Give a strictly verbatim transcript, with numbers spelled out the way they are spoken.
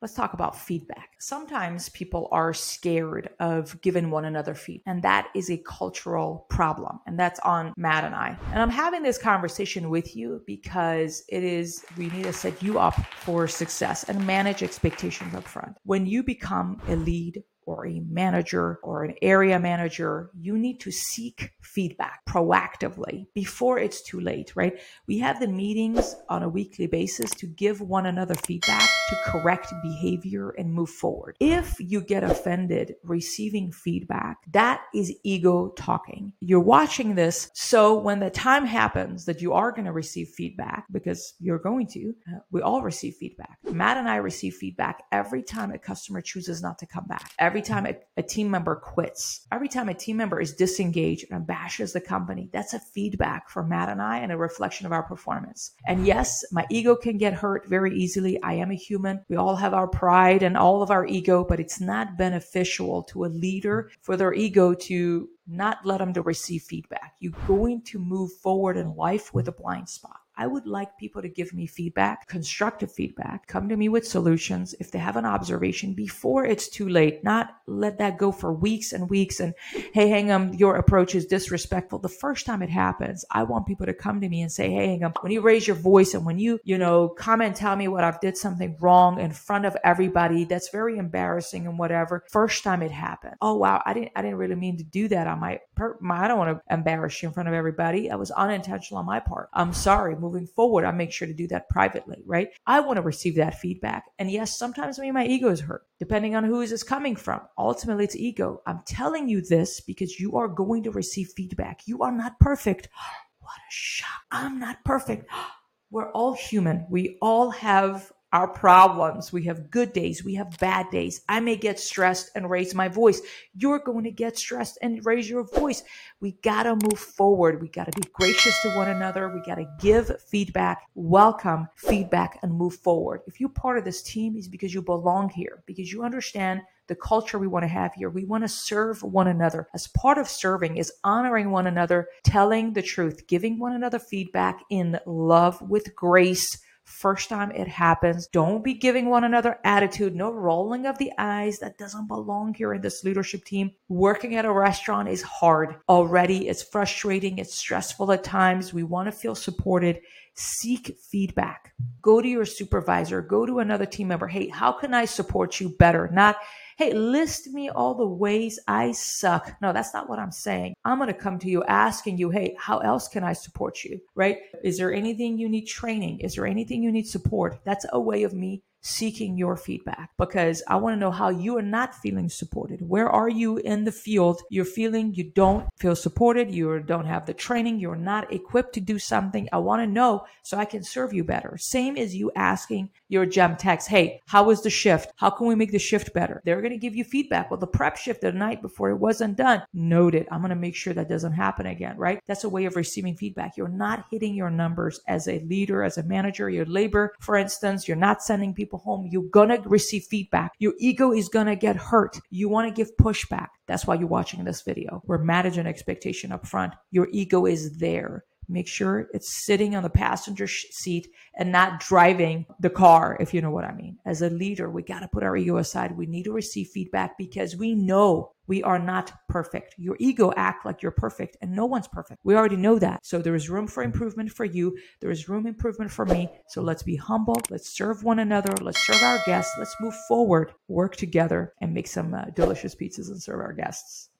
let's talk about feedback. Sometimes people are scared of giving one another feedback, and that is a cultural problem. And that's on Matt and I. And I'm having this conversation with you because it is, we need to set you up for success and manage expectations up front. When you become a lead or a manager or an area manager, you need to seek feedback proactively before it's too late, right? We have the meetings on a weekly basis to give one another feedback to correct behavior and move forward. If you get offended receiving feedback, that is ego talking. You're watching this, so when the time happens that you are going to receive feedback, because you're going to, uh, we all receive feedback. Matt and I receive feedback every time a customer chooses not to come back. Every time a, a team member quits, every time a team member is disengaged and bashes the company, that's a feedback for Matt and I and a reflection of our performance. And yes, my ego can get hurt very easily. I am a human. We all have our pride and all of our ego, but it's not beneficial to a leader for their ego to not let them to receive feedback. You're going to move forward in life with a blind spot. I would like people to give me feedback, constructive feedback, come to me with solutions if they have an observation before it's too late, not let that go for weeks and weeks and, hey, Hingham, your approach is disrespectful. The first time it happens, I want people to come to me and say, hey, Hingham, when you raise your voice and when you, you know, come and tell me what I've did something wrong in front of everybody, that's very embarrassing and whatever. First time it happened. Oh, wow. I didn't, I didn't really mean to do that on my, per, my I don't want to embarrass you in front of everybody. That was unintentional on my part. I'm sorry. Moving forward, I make sure to do that privately, right? I want to receive that feedback. And yes, sometimes maybe my ego is hurt, depending on who is this coming from. Ultimately, it's ego. I'm telling you this because you are going to receive feedback. You are not perfect. What a shock. I'm not perfect. We're all human. We all have our problems. We have good days. We have bad days. I may get stressed and raise my voice. You're going to get stressed and raise your voice. We got to move forward. We got to be gracious to one another. We got to give feedback, welcome feedback, and move forward. If you're part of this team, it's because you belong here, because you understand the culture we want to have here. We want to serve one another. As part of serving is honoring one another, telling the truth, giving one another feedback in love with grace. First time it happens, don't be giving one another attitude, no rolling of the eyes. That doesn't belong here in this leadership team. Working at a restaurant is hard already. It's frustrating. It's stressful at times. We want to feel supported. Seek feedback. Go to your supervisor. Go to another team member. Hey, how can I support you better? Not, hey, list me all the ways I suck. No, that's not what I'm saying. I'm going to come to you asking you, hey, how else can I support you, right? Is there anything you need training? Is there anything you need support? That's a way of me seeking your feedback, because I want to know how you are not feeling supported. Where are you in the field? You're feeling you don't feel supported. You don't have the training. You're not equipped to do something. I want to know so I can serve you better. Same as you asking your gem techs, hey, how was the shift? How can we make the shift better? They're going to give you feedback. Well, the prep shift the night before it wasn't done. Noted. I'm going to make sure that doesn't happen again, right? That's a way of receiving feedback. You're not hitting your numbers as a leader, as a manager, your labor, for instance. You're not sending people home. You're going to receive feedback. Your ego is going to get hurt. You want to give pushback. That's why you're watching this video. We're managing expectation up front. Your ego is there. Make sure it's sitting on the passenger seat and not driving the car, if you know what I mean. As a leader, we got to put our ego aside. We need to receive feedback because we know we are not perfect. Your ego act like you're perfect, and no one's perfect. We already know that. So there is room for improvement for you. There is room improvement for me. So let's be humble. Let's serve one another. Let's serve our guests. Let's move forward, work together, and make some uh, delicious pizzas and serve our guests.